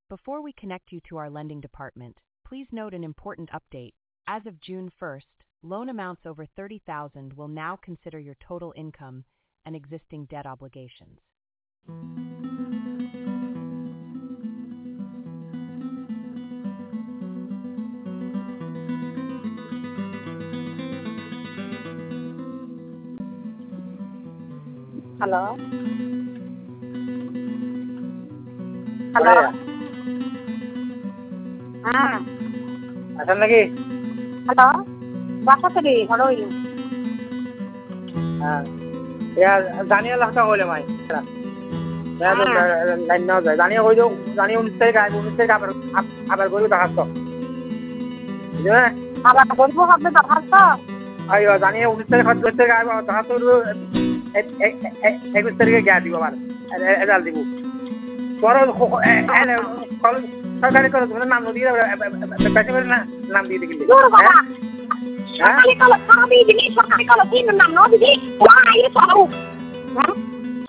Before we connect you to our lending department, please note an important update. As of June 1st, loan amounts over $30,000 will now consider your total income and existing debt obligations. Hello? Hello? আছেন নাকি? Hello? Basatri, how are you? হ্যাঁ জানিয়ে লাখটা হইলে মাই line নেওয়া যায় জানিয়ে হয়ে যাও জানিয়ে 19 তারিখ আসবে 19 তারিখ আবার করবো দেখাচ্ছ বুঝলে আবার বলবো হবে দরখাস্ত আইও জানিয়ে 19 তারিখ 20 তারিখ আসবে দেখাচ্ছ 21 তারিখে গিয়ে দিব আবার রেজাল্ট দিব পরে সরকারি করে তোমার নাম দিয়ে বেশি করে নাম দিয়ে দিবি সরকারি কলেজ দিবি সরকারি কলেজ নাম ন দিবি